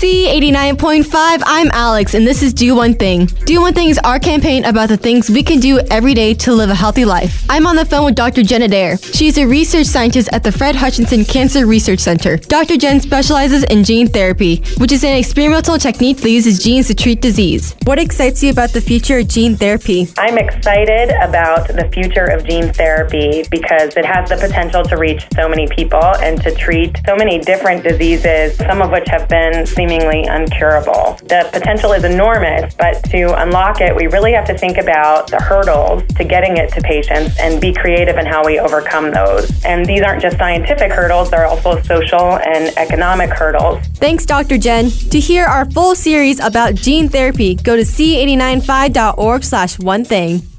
C89.5, I'm Alex, and this is Do One Thing. Do One Thing is our campaign about the things we can do every day to live a healthy life. I'm on the phone with Dr. Jen Adair. She's a research scientist at the Fred Hutchinson Cancer Research Center. Dr. Jen specializes in gene therapy, which is an experimental technique that uses genes to treat disease. What excites you about the future of gene therapy? I'm excited about the future of gene therapy because it has the potential to reach so many people and to treat so many different diseases, some of which have been seemingly uncurable. The potential is enormous, but to unlock it, we really have to think about the hurdles to getting it to patients and be creative in how we overcome those. And these aren't just scientific hurdles, they're also social and economic hurdles. Thanks, Dr. Jen. To hear our full series about gene therapy, go to c895.org/onething.